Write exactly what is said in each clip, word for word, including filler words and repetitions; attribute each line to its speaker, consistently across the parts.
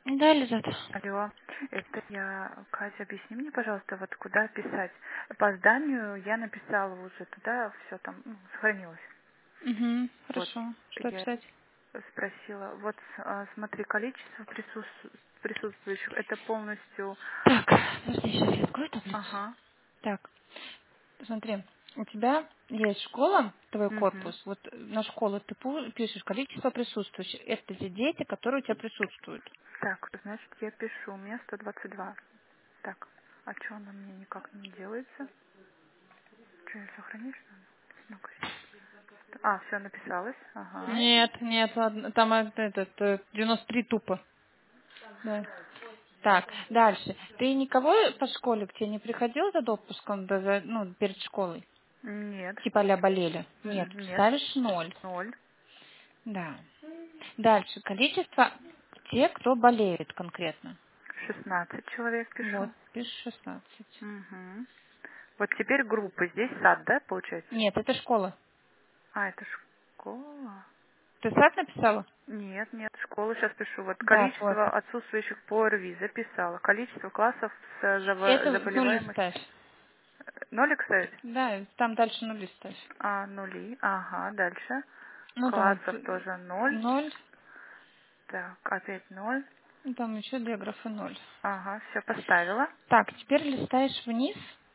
Speaker 1: Да, Лизат.
Speaker 2: Алло, это я, Катя, объясни мне, пожалуйста, вот куда писать. По зданию я написала уже туда, все там ну, сохранилось.
Speaker 1: Угу,
Speaker 2: Вот,
Speaker 1: хорошо. Что
Speaker 2: я
Speaker 1: писать?
Speaker 2: спросила, вот а, смотри, количество присутств- присутствующих, это полностью,
Speaker 1: Так, подожди, сейчас я открою таблицу.
Speaker 2: ага,
Speaker 1: Так, смотри, у тебя есть школа, твой
Speaker 2: угу.
Speaker 1: корпус. Вот на школу ты пу- пишешь количество присутствующих. Это те дети, которые у тебя присутствуют.
Speaker 2: Так, значит, я пишу, у меня сто двадцать два. Так, а что она мне никак не делается? Что, я сохранить, что ли? Ну-ка сейчас. А, все, написалось, ага.
Speaker 1: Нет, нет, ладно, там э, этот э, девяносто три тупо. Да. Так, дальше. Ты никого по школе к тебе не приходил за допуском, да, за- ну, перед школой?
Speaker 2: Нет,
Speaker 1: Типа а болели? Нет,
Speaker 2: м, нет,
Speaker 1: ставишь ноль.
Speaker 2: ноль.
Speaker 1: Да. Дальше. Количество тех, кто болеет конкретно.
Speaker 2: шестнадцать человек
Speaker 1: Вот,
Speaker 2: пишу.
Speaker 1: пишешь шестнадцать.
Speaker 2: Угу. Вот теперь группы. Здесь сад, да, получается?
Speaker 1: Нет, это школа.
Speaker 2: А, это школа?
Speaker 1: Ты сад написала?
Speaker 2: Нет, нет, школу сейчас пишу. Вот
Speaker 1: Да, вот.
Speaker 2: количество отсутствующих по РВИ записала. Количество классов с заво-
Speaker 1: Это нули
Speaker 2: заболеваемостью.
Speaker 1: ставь.
Speaker 2: Нолик ставить?
Speaker 1: Да, там дальше нули ставь.
Speaker 2: А, нули. Ага, дальше.
Speaker 1: Ну, там вот
Speaker 2: Классов тоже ноль.
Speaker 1: ноль,
Speaker 2: Так, опять ноль.
Speaker 1: ну, там еще две графы ноль.
Speaker 2: Ага, все поставила.
Speaker 1: Так, теперь листаешь вниз,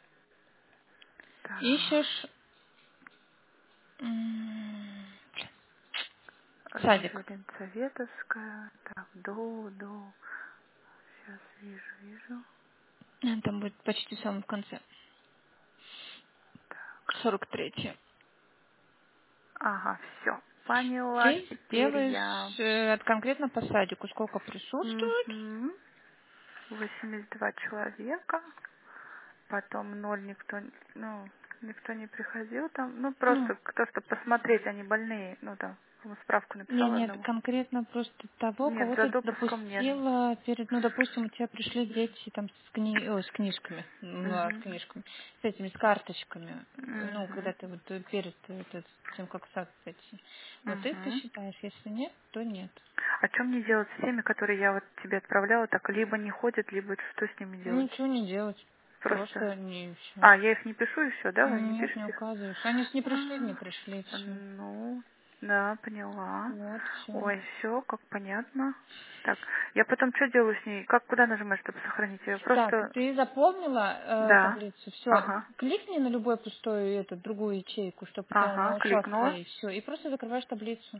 Speaker 2: Так,
Speaker 1: ищешь м,
Speaker 2: вижу
Speaker 1: садик.
Speaker 2: Ленцоветовская. Так, до, до. Сейчас вижу, вижу.
Speaker 1: Э, Там будет почти в самом конце. сорок третье.
Speaker 2: Ага, все. Поняла,
Speaker 1: Ты
Speaker 2: теперь я.
Speaker 1: делаешь э, от конкретно по садику, сколько присутствует.
Speaker 2: Угу. восемьдесят два человека. Потом ноль никто, ну, никто не приходил там. Ну,
Speaker 1: Ну,
Speaker 2: просто кто, чтобы посмотреть, они больные. Ну, да, ему справку
Speaker 1: не,
Speaker 2: написала
Speaker 1: нет,
Speaker 2: одному.
Speaker 1: конкретно просто того,
Speaker 2: Нет,
Speaker 1: кого
Speaker 2: за
Speaker 1: ты
Speaker 2: допуском нет.
Speaker 1: допустила перед, ну, допустим, у тебя пришли дети там с, кни- ой, с книжками, ну, а, с
Speaker 2: Угу.
Speaker 1: книжками, с этими, с карточками, ну, когда
Speaker 2: Угу.
Speaker 1: ты вот э, перед э, вот тем, как в сад зайти. Вот их ты
Speaker 2: Угу.
Speaker 1: считаешь, если нет, то нет.
Speaker 2: А что мне делать с теми, которые я вот тебе отправляла, так либо не ходят, либо что с ними делать?
Speaker 1: Ничего не делать,
Speaker 2: Просто.
Speaker 1: просто не все.
Speaker 2: А, я их не пишу и все, да? Вы не
Speaker 1: Нет, не
Speaker 2: пишете их?
Speaker 1: указываешь. Они ж не пришли, не
Speaker 2: А,
Speaker 1: пришли, все.
Speaker 2: ну, да, поняла.
Speaker 1: Вот, все.
Speaker 2: Ой, все, как понятно. Так, я потом что делаю с ней? Как, куда нажимать, чтобы сохранить ее?
Speaker 1: Так,
Speaker 2: Просто,
Speaker 1: ты запомнила э,
Speaker 2: да.
Speaker 1: таблицу? Все,
Speaker 2: Ага,
Speaker 1: кликни на любой пустой эту другую ячейку, чтобы у тебя
Speaker 2: ага,
Speaker 1: она ушла с
Speaker 2: кликнула.
Speaker 1: твоей, все, и просто закрываешь таблицу.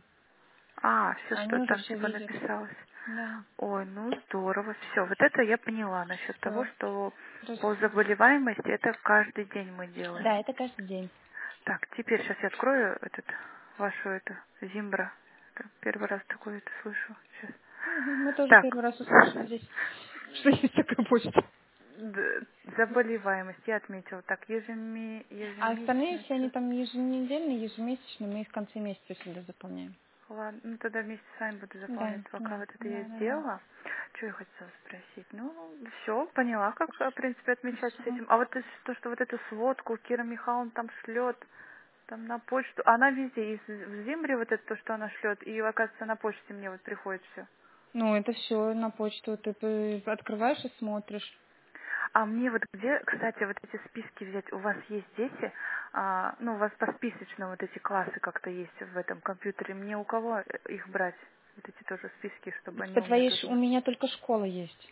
Speaker 2: А, все,
Speaker 1: Они
Speaker 2: что
Speaker 1: уже
Speaker 2: там
Speaker 1: все
Speaker 2: типа
Speaker 1: видят.
Speaker 2: написалось.
Speaker 1: Да,
Speaker 2: Ой, ну здорово. Все, вот это я поняла насчет того,
Speaker 1: все.
Speaker 2: что по заболеваемости это каждый день мы делаем.
Speaker 1: Да, это каждый день.
Speaker 2: Так, теперь сейчас я открою этот вашу эту Зимбра. Это первый раз такое это слышу. Сейчас.
Speaker 1: Мгм, мы тоже
Speaker 2: Так.
Speaker 1: первый раз услышали здесь, что есть такая почта.
Speaker 2: Д- Заболеваемость я отметила. Так, ежеми,
Speaker 1: А остальные
Speaker 2: ежемесячный
Speaker 1: все, они
Speaker 2: отчет.
Speaker 1: там еженедельные, ежемесячные, мы их в конце месяца всегда заполняем.
Speaker 2: Ладно, ну тогда вместе с вами буду
Speaker 1: Да,
Speaker 2: заполнять, пока
Speaker 1: да,
Speaker 2: вот это я
Speaker 1: да, да, да.
Speaker 2: сделала. Что я хотела спросить? Ну, все, поняла, как, в принципе, отмечать с
Speaker 1: Все.
Speaker 2: этим. А вот это- то, что вот эту сводку Кира Михайловна там шлет, там на почту, она везде, и в в Зимбре вот это то, что она шлет, и, оказывается, на почте мне вот приходит все.
Speaker 1: Ну, это все на почту. Ты п- открываешь и смотришь.
Speaker 2: А мне вот где, кстати, вот эти списки взять? У вас есть дети, а, ну, у вас посписочно вот эти классы как-то есть в этом компьютере. Мне у кого э, их брать? Вот эти тоже списки, чтобы они
Speaker 1: По
Speaker 2: у меня
Speaker 1: твоей, ш-
Speaker 2: тоже
Speaker 1: у
Speaker 2: были.
Speaker 1: меня только школа есть.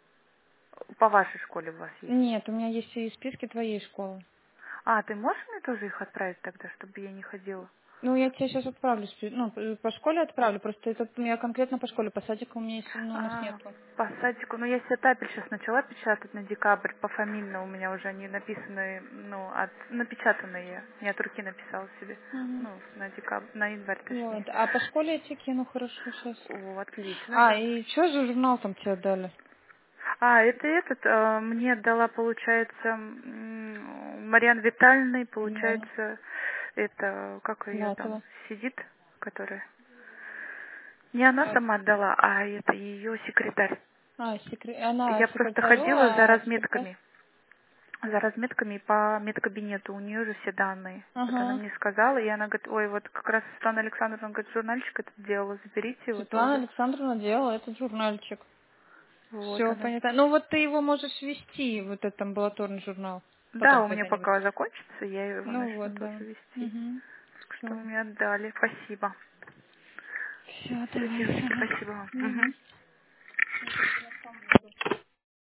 Speaker 2: По вашей школе у вас есть.
Speaker 1: Нет, у меня есть и списки твоей школы.
Speaker 2: А, ты можешь мне тоже их отправить тогда, чтобы я не ходила?
Speaker 1: Ну, я тебе сейчас отправлю, спи- ну, п- по школе отправлю, просто это у меня конкретно по школе, по садику у меня есть, ну, у нас
Speaker 2: А,
Speaker 1: нету.
Speaker 2: по садику. Ну, я себе табель сейчас начала печатать на декабрь, пофамильно у меня уже они написаны, ну, от, напечатанные. Не от руки написала себе.
Speaker 1: Мгм.
Speaker 2: Ну, на декабрь, на январь точнее.
Speaker 1: Вот, а по школе я тебе кину, хорошо, сейчас.
Speaker 2: О, отлично.
Speaker 1: А, и что же журнал там тебе дали?
Speaker 2: А, это этот, э, мне дала, получается, м, Марьяна Витальевна,
Speaker 1: Да,
Speaker 2: получается, это, как ее там
Speaker 1: Филатова.
Speaker 2: сидит, которая. Не она
Speaker 1: А,
Speaker 2: сама отдала, а это ее секретарь.
Speaker 1: а, секре- она
Speaker 2: Я просто
Speaker 1: секретарю,
Speaker 2: ходила за
Speaker 1: а секретарь?
Speaker 2: разметками, за разметками по медкабинету, у нее же все данные. Вот она
Speaker 1: Ага.
Speaker 2: мне сказала, и она говорит, ой, вот как раз Светлана Александровна, говорит, журнальчик этот делала, заберите его
Speaker 1: Светлана
Speaker 2: тоже.
Speaker 1: Александровна делала этот журнальчик.
Speaker 2: Вот
Speaker 1: Все
Speaker 2: она.
Speaker 1: понятно. Ну вот ты его можешь вести, вот этот амбулаторный журнал.
Speaker 2: Да,
Speaker 1: Потом
Speaker 2: у меня
Speaker 1: когда-нибудь.
Speaker 2: пока закончится, я его
Speaker 1: Ну
Speaker 2: начну
Speaker 1: вот,
Speaker 2: тоже
Speaker 1: да.
Speaker 2: вести.
Speaker 1: Угу.
Speaker 2: Что
Speaker 1: Все.
Speaker 2: мне отдали. Спасибо.
Speaker 1: Все,
Speaker 2: Все,
Speaker 1: давай.
Speaker 2: девочки,
Speaker 1: Ага.
Speaker 2: спасибо вам.
Speaker 1: Угу.
Speaker 2: Мгм.